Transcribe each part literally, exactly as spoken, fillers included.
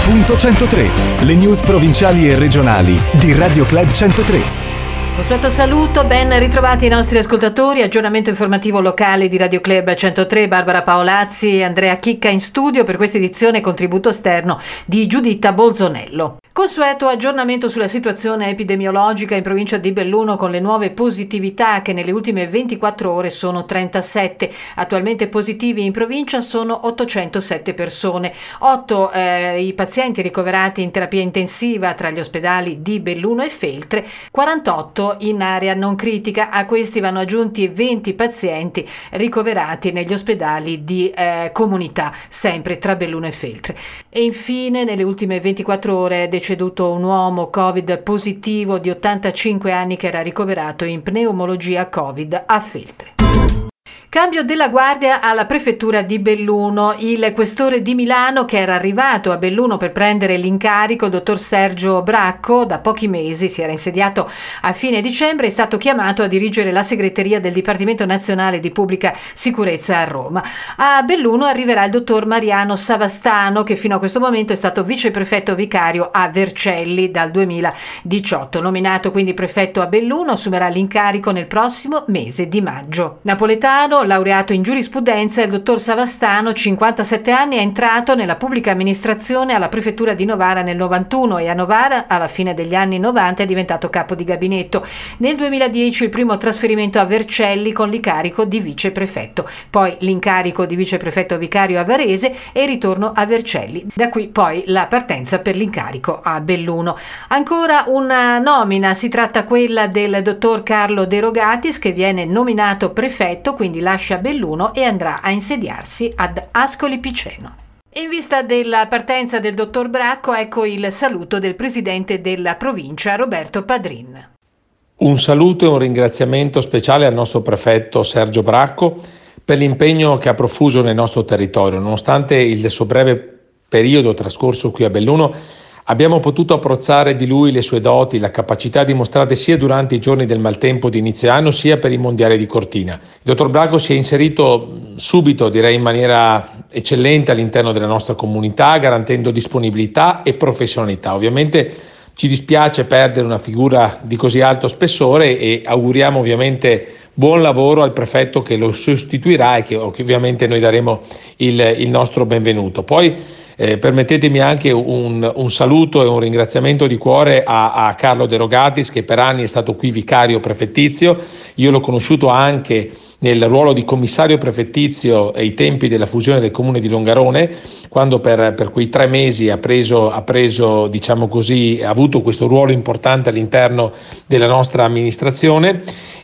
punto centotré, le news provinciali e regionali di Radio Club centotré. Consueto saluto, ben ritrovati i nostri ascoltatori. Aggiornamento informativo locale di Radio Club centotré, Barbara Paolazzi e Andrea Chicca in studio per questa edizione, contributo esterno di Giuditta Bolzonello. Consueto aggiornamento sulla situazione epidemiologica in provincia di Belluno con le nuove positività che nelle ultime ventiquattro ore sono trentasette. Attualmente positivi in provincia sono ottocentosette persone. otto eh, i pazienti ricoverati in terapia intensiva tra gli ospedali di Belluno e Feltre, quarantotto in area non critica. A questi vanno aggiunti venti pazienti ricoverati negli ospedali di eh, comunità, sempre tra Belluno e Feltre. E infine nelle ultime ventiquattro ore è deceduto un uomo Covid positivo di ottantacinque anni che era ricoverato in pneumologia Covid a Feltre. Cambio della guardia alla prefettura di Belluno. Il questore di Milano, che era arrivato a Belluno per prendere l'incarico, il dottor Sergio Bracco, da pochi mesi si era insediato a fine dicembre, è stato chiamato a dirigere la segreteria del Dipartimento Nazionale di Pubblica Sicurezza a Roma. A Belluno arriverà il dottor Mariano Savastano, che fino a questo momento è stato viceprefetto vicario a Vercelli dal duemiladiciotto. Nominato quindi prefetto a Belluno, assumerà l'incarico nel prossimo mese di maggio. Napoletano, laureato in giurisprudenza, il dottor Savastano, cinquantasette anni, è entrato nella pubblica amministrazione alla prefettura di Novara nel novantuno e a Novara alla fine degli anni novanta è diventato capo di gabinetto. Nel duemiladieci il primo trasferimento a Vercelli con l'incarico di viceprefetto, poi l'incarico di viceprefetto vicario a Varese e il ritorno a Vercelli. Da qui poi la partenza per l'incarico a Belluno. Ancora una nomina, si tratta quella del dottor Carlo De Rogatis, che viene nominato prefetto, quindi lascia Belluno e andrà a insediarsi ad Ascoli Piceno. In vista della partenza del dottor Bracco, ecco il saluto del presidente della provincia, Roberto Padrin. Un saluto e un ringraziamento speciale al nostro prefetto Sergio Bracco per l'impegno che ha profuso nel nostro territorio. Nonostante il suo breve periodo trascorso qui a Belluno, abbiamo potuto apprezzare di lui le sue doti, la capacità dimostrate sia durante i giorni del maltempo di inizio anno sia per i mondiali di Cortina. Il dottor Bracco si è inserito subito, direi in maniera eccellente, all'interno della nostra comunità, garantendo disponibilità e professionalità. Ovviamente ci dispiace perdere una figura di così alto spessore e auguriamo ovviamente buon lavoro al prefetto che lo sostituirà e che, che ovviamente noi daremo il, il nostro benvenuto. Poi Eh, permettetemi anche un, un saluto e un ringraziamento di cuore a, a Carlo De Rogatis, che per anni è stato qui vicario prefettizio. Io l'ho conosciuto anche nel ruolo di commissario prefettizio ai tempi della fusione del comune di Longarone, quando per, per quei tre mesi ha preso, ha preso, diciamo così, ha avuto questo ruolo importante all'interno della nostra amministrazione,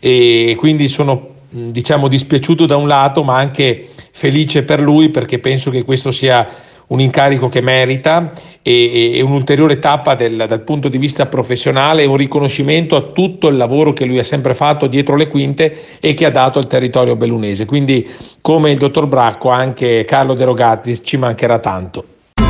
e quindi sono, diciamo, dispiaciuto da un lato, ma anche felice per lui, perché penso che questo sia un incarico che merita e, e un'ulteriore tappa del, dal punto di vista professionale e un riconoscimento a tutto il lavoro che lui ha sempre fatto dietro le quinte e che ha dato al territorio bellunese. Quindi, come il dottor Bracco, anche Carlo De Rogatis ci mancherà tanto.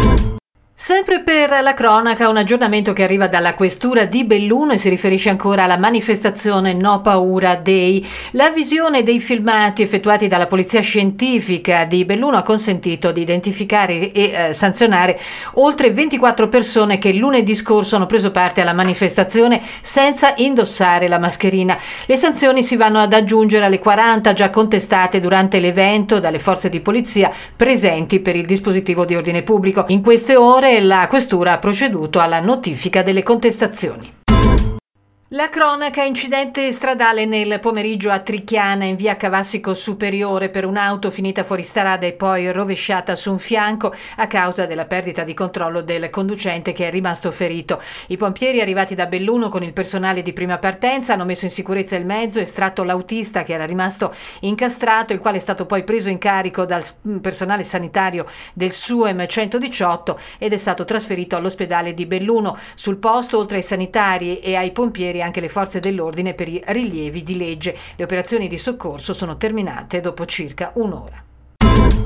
Sempre per la cronaca, un aggiornamento che arriva dalla questura di Belluno e si riferisce ancora alla manifestazione No Paura Day. La visione dei filmati effettuati dalla polizia scientifica di Belluno ha consentito di identificare e eh, sanzionare oltre ventiquattro persone che lunedì scorso hanno preso parte alla manifestazione senza indossare la mascherina. Le sanzioni si vanno ad aggiungere alle quaranta già contestate durante l'evento dalle forze di polizia presenti per il dispositivo di ordine pubblico. In queste ore la questura ha proceduto alla notifica delle contestazioni. La cronaca: incidente stradale nel pomeriggio a Trichiana in via Cavassico Superiore per un'auto finita fuori strada e poi rovesciata su un fianco a causa della perdita di controllo del conducente, che è rimasto ferito. I pompieri arrivati da Belluno con il personale di prima partenza hanno messo in sicurezza il mezzo, estratto l'autista che era rimasto incastrato, il quale è stato poi preso in carico dal personale sanitario del S U E M centodiciotto ed è stato trasferito all'ospedale di Belluno. Sul posto, oltre ai sanitari e ai pompieri, anche le forze dell'ordine per i rilievi di legge. Le operazioni di soccorso sono terminate dopo circa un'ora.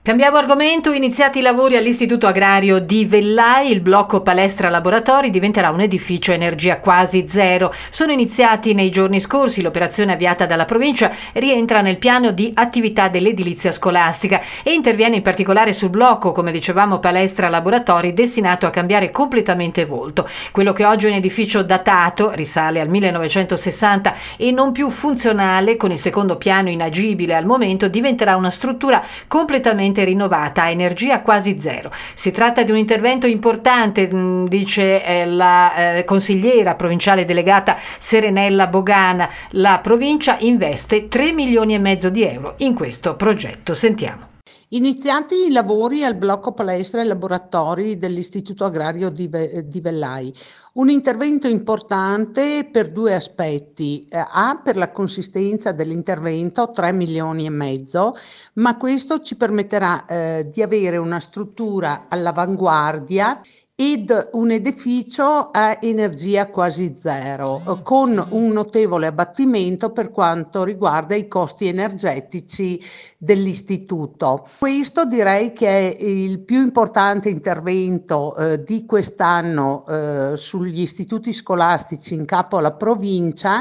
Cambiamo argomento, iniziati i lavori all'Istituto Agrario di Vellai, il blocco palestra laboratori diventerà un edificio energia quasi zero. Sono iniziati nei giorni scorsi, l'operazione avviata dalla provincia rientra nel piano di attività dell'edilizia scolastica e interviene in particolare sul blocco, come dicevamo, palestra laboratori, destinato a cambiare completamente volto. Quello che oggi è un edificio datato, risale al millenovecentosessanta e non più funzionale, con il secondo piano inagibile al momento, diventerà una struttura completamente rinnovata a energia quasi zero. Si tratta di un intervento importante, dice eh, la eh, consigliera provinciale delegata Serenella Bogana. La provincia investe tre milioni e mezzo di euro in questo progetto. Sentiamo. Iniziati i lavori al blocco palestra e laboratori dell'Istituto Agrario di, Ve- di Vellai. Un intervento importante per due aspetti. Eh, A, per la consistenza dell'intervento, tre milioni e mezzo, ma questo ci permetterà eh, di avere una struttura all'avanguardia ed un edificio a energia quasi zero, con un notevole abbattimento per quanto riguarda i costi energetici dell'istituto. Questo direi che è il più importante intervento eh, di quest'anno eh, sugli istituti scolastici in capo alla provincia,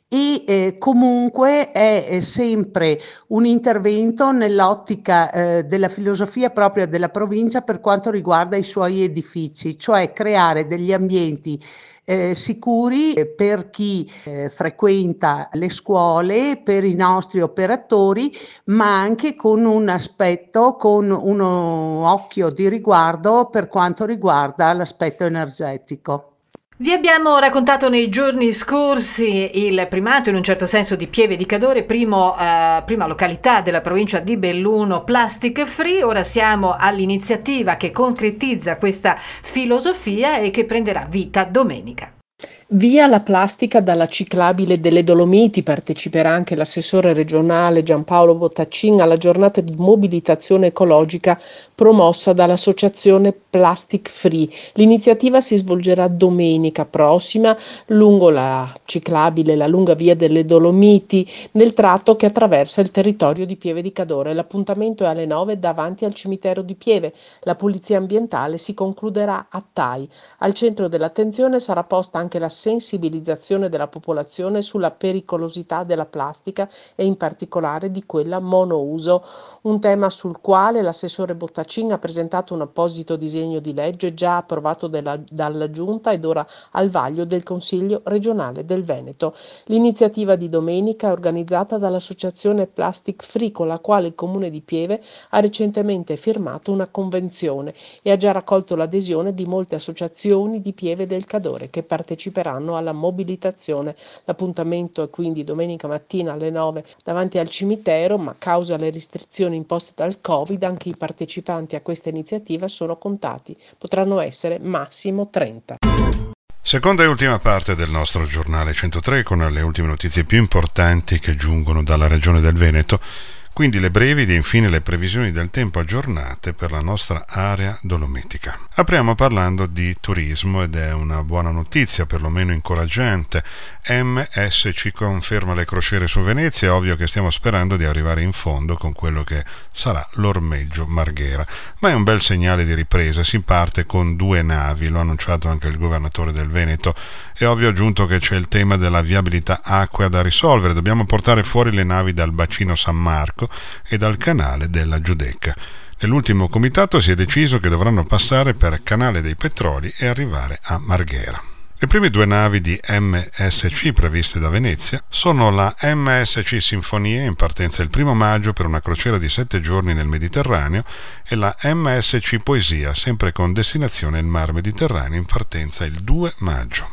e eh, comunque è, è sempre un intervento nell'ottica eh, della filosofia propria della provincia per quanto riguarda i suoi edifici, cioè creare degli ambienti eh, sicuri per chi eh, frequenta le scuole, per i nostri operatori, ma anche con un aspetto, con un occhio di riguardo per quanto riguarda l'aspetto energetico. Vi abbiamo raccontato nei giorni scorsi il primato in un certo senso di Pieve di Cadore, primo, eh, prima località della provincia di Belluno plastic free. Ora siamo all'iniziativa che concretizza questa filosofia e che prenderà vita domenica. Via la plastica dalla ciclabile delle Dolomiti. Parteciperà anche l'assessore regionale Giampaolo Bottaccin alla giornata di mobilitazione ecologica promossa dall'associazione Plastic Free. L'iniziativa si svolgerà domenica prossima lungo la ciclabile, la lunga via delle Dolomiti, nel tratto che attraversa il territorio di Pieve di Cadore. L'appuntamento è alle nove davanti al cimitero di Pieve. La pulizia ambientale si concluderà a Tai. Al centro dell'attenzione sarà posta anche la sensibilizzazione della popolazione sulla pericolosità della plastica e in particolare di quella monouso, un tema sul quale l'assessore Bottaccin ha presentato un apposito disegno di legge già approvato della, dalla Giunta ed ora al vaglio del Consiglio regionale del Veneto. L'iniziativa di domenica è organizzata dall'associazione Plastic Free, con la quale il Comune di Pieve ha recentemente firmato una convenzione e ha già raccolto l'adesione di molte associazioni di Pieve del Cadore che parteciperanno alla mobilitazione. L'appuntamento è quindi domenica mattina alle nove davanti al cimitero, ma causa le restrizioni imposte dal Covid anche i partecipanti a questa iniziativa sono contati. Potranno essere massimo trenta. Seconda e ultima parte del nostro giornale centotré con le ultime notizie più importanti che giungono dalla regione del Veneto. Quindi le brevi ed infine le previsioni del tempo aggiornate per la nostra area dolomitica. Apriamo parlando di turismo ed è una buona notizia, perlomeno incoraggiante. M S C conferma le crociere su Venezia, è ovvio che stiamo sperando di arrivare in fondo con quello che sarà l'ormeggio Marghera. Ma è un bel segnale di ripresa, si parte con due navi, lo ha annunciato anche il governatore del Veneto. È ovvio aggiunto che c'è il tema della viabilità acquea da risolvere, dobbiamo portare fuori le navi dal bacino San Marco e dal canale della Giudecca. Nell'ultimo comitato si è deciso che dovranno passare per Canale dei Petroli e arrivare a Marghera. Le prime due navi di M S C previste da Venezia sono la M S C Sinfonie in partenza il primo maggio per una crociera di sette giorni nel Mediterraneo e la M S C Poesia sempre con destinazione il Mar Mediterraneo in partenza il due maggio.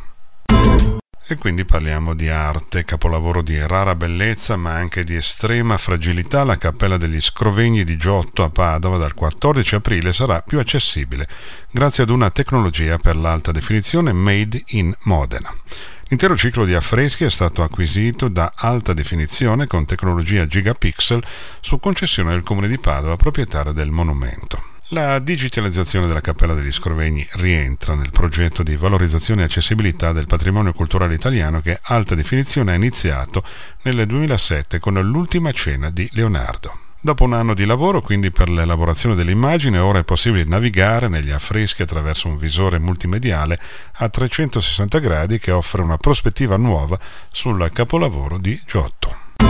E quindi parliamo di arte, capolavoro di rara bellezza ma anche di estrema fragilità. La Cappella degli Scrovegni di Giotto a Padova dal quattordici aprile sarà più accessibile grazie ad una tecnologia per l'alta definizione made in Modena. L'intero ciclo di affreschi è stato acquisito da alta definizione con tecnologia gigapixel su concessione del Comune di Padova, proprietario del monumento. La digitalizzazione della Cappella degli Scrovegni rientra nel progetto di valorizzazione e accessibilità del patrimonio culturale italiano che Alta Definizione ha iniziato nel duemilasette con l'Ultima Cena di Leonardo. Dopo un anno di lavoro, quindi, per l'elaborazione dell'immagine, ora è possibile navigare negli affreschi attraverso un visore multimediale a trecentosessanta gradi che offre una prospettiva nuova sul capolavoro di Giotto.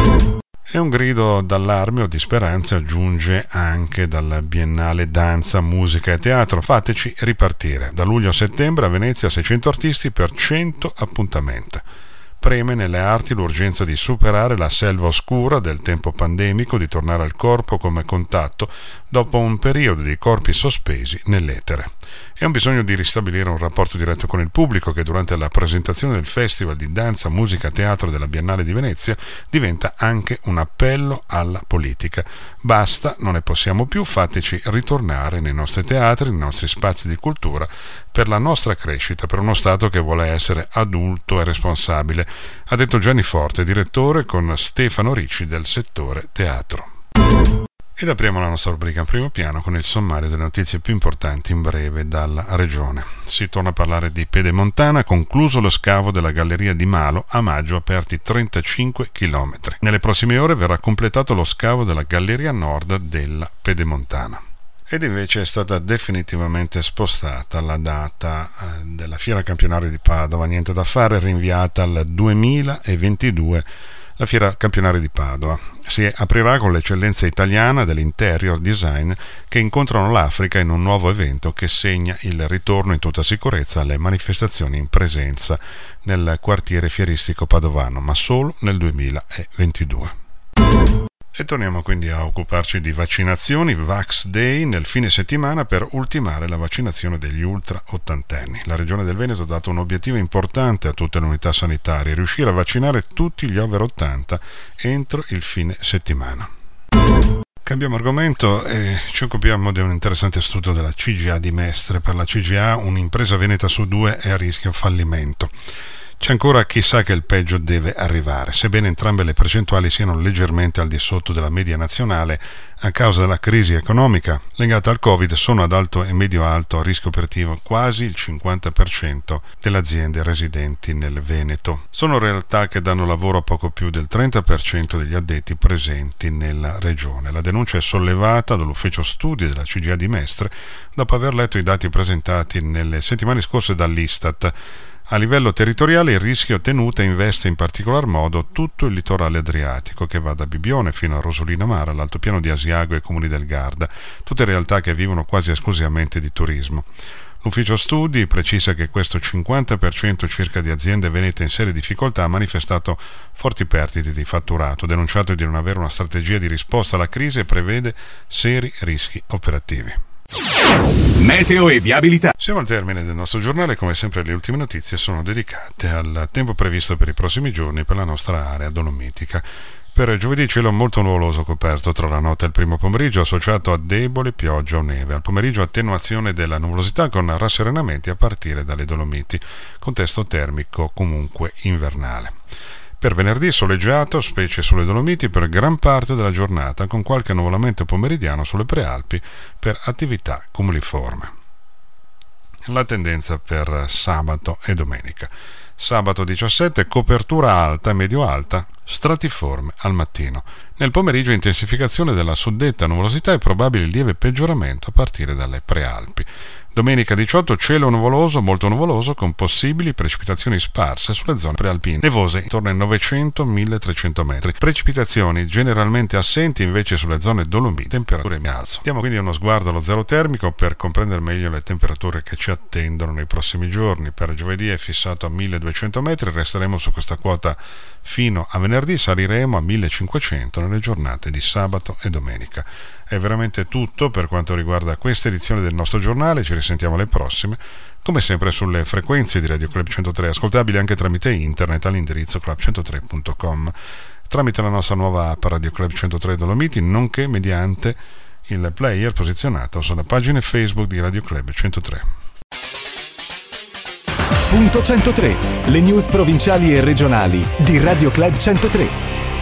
E un grido d'allarme o di speranza giunge anche dal Biennale Danza, Musica e Teatro. Fateci ripartire. Da luglio a settembre a Venezia seicento artisti per cento appuntamenti. Preme nelle arti l'urgenza di superare la selva oscura del tempo pandemico, di tornare al corpo come contatto dopo un periodo di corpi sospesi nell'etere. È un bisogno di ristabilire un rapporto diretto con il pubblico che durante la presentazione del Festival di Danza, Musica e Teatro della Biennale di Venezia diventa anche un appello alla politica. Basta, non ne possiamo più, fateci ritornare nei nostri teatri, nei nostri spazi di cultura, per la nostra crescita, per uno Stato che vuole essere adulto e responsabile, ha detto Gianni Forte, direttore con Stefano Ricci del settore teatro. Ed apriamo la nostra rubrica in primo piano con il sommario delle notizie più importanti in breve dalla regione. Si torna a parlare di Pedemontana, concluso lo scavo della galleria di Malo, a maggio aperti trentacinque chilometri. Nelle prossime ore verrà completato lo scavo della galleria nord della Pedemontana. Ed invece è stata definitivamente spostata la data eh, della Fiera Campionaria di Padova, niente da fare, rinviata al duemilaventidue. La Fiera Campionaria di Padova si aprirà con l'eccellenza italiana dell'interior design che incontrano l'Africa in un nuovo evento che segna il ritorno in tutta sicurezza alle manifestazioni in presenza nel quartiere fieristico padovano, ma solo nel duemilaventidue. E torniamo quindi a occuparci di vaccinazioni. Vax Day nel fine settimana per ultimare la vaccinazione degli ultra ottantenni. La Regione del Veneto ha dato un obiettivo importante a tutte le unità sanitarie: riuscire a vaccinare tutti gli over ottanta entro il fine settimana. Cambiamo argomento e ci occupiamo di un interessante studio della C G A di Mestre. Per la C G A un'impresa veneta su due è a rischio fallimento. C'è ancora chi sa che il peggio deve arrivare, sebbene entrambe le percentuali siano leggermente al di sotto della media nazionale a causa della crisi economica legata al Covid. Sono ad alto e medio-alto a rischio operativo quasi il cinquanta per cento delle aziende residenti nel Veneto. Sono realtà che danno lavoro a poco più del trenta per cento degli addetti presenti nella regione. La denuncia è sollevata dall'ufficio studi della C G A di Mestre dopo aver letto i dati presentati nelle settimane scorse dall'Istat. A livello territoriale il rischio tenuta investe in particolar modo tutto il litorale adriatico, che va da Bibione fino a Rosolina Mare, all'altopiano di Asiago e Comuni del Garda, tutte realtà che vivono quasi esclusivamente di turismo. L'ufficio studi precisa che questo cinquanta per cento circa di aziende venete in serie difficoltà ha manifestato forti perdite di fatturato, denunciato di non avere una strategia di risposta alla crisi e prevede seri rischi operativi. Meteo e viabilità. Siamo al termine del nostro giornale. Come sempre le ultime notizie sono dedicate al tempo previsto per i prossimi giorni per la nostra area dolomitica. Per giovedì cielo molto nuvoloso coperto tra la notte e il primo pomeriggio, associato a debole pioggia o neve. Al pomeriggio attenuazione della nuvolosità con rasserenamenti a partire dalle Dolomiti, contesto termico comunque invernale. Per venerdì soleggiato, specie sulle Dolomiti, per gran parte della giornata, con qualche nuvolamento pomeridiano sulle Prealpi per attività cumuliforme. La tendenza per sabato e domenica. Sabato diciassette, copertura alta e medio-alta, stratiforme al mattino. Nel pomeriggio intensificazione della suddetta nuvolosità e probabile lieve peggioramento a partire dalle Prealpi. Domenica diciotto, cielo nuvoloso, molto nuvoloso, con possibili precipitazioni sparse sulle zone prealpine, nevose intorno ai novecento milletrecento metri. Precipitazioni generalmente assenti invece sulle zone dolomiti, temperature in alzo. Diamo quindi uno sguardo allo zero termico per comprendere meglio le temperature che ci attendono nei prossimi giorni. Per giovedì è fissato a milleduecento metri, resteremo su questa quota fino a venerdì, saliremo a millecinquecento nelle giornate di sabato e domenica. È veramente tutto per quanto riguarda questa edizione del nostro giornale. Ci risentiamo alle prossime, come sempre sulle frequenze di Radio Club centotré, ascoltabili anche tramite internet all'indirizzo club centotré punto com, tramite la nostra nuova app Radio Club centotré Dolomiti, nonché mediante il player posizionato sulle pagine Facebook di Radio Club centotré. Punto centotré, le news provinciali e regionali di Radio Club centotré.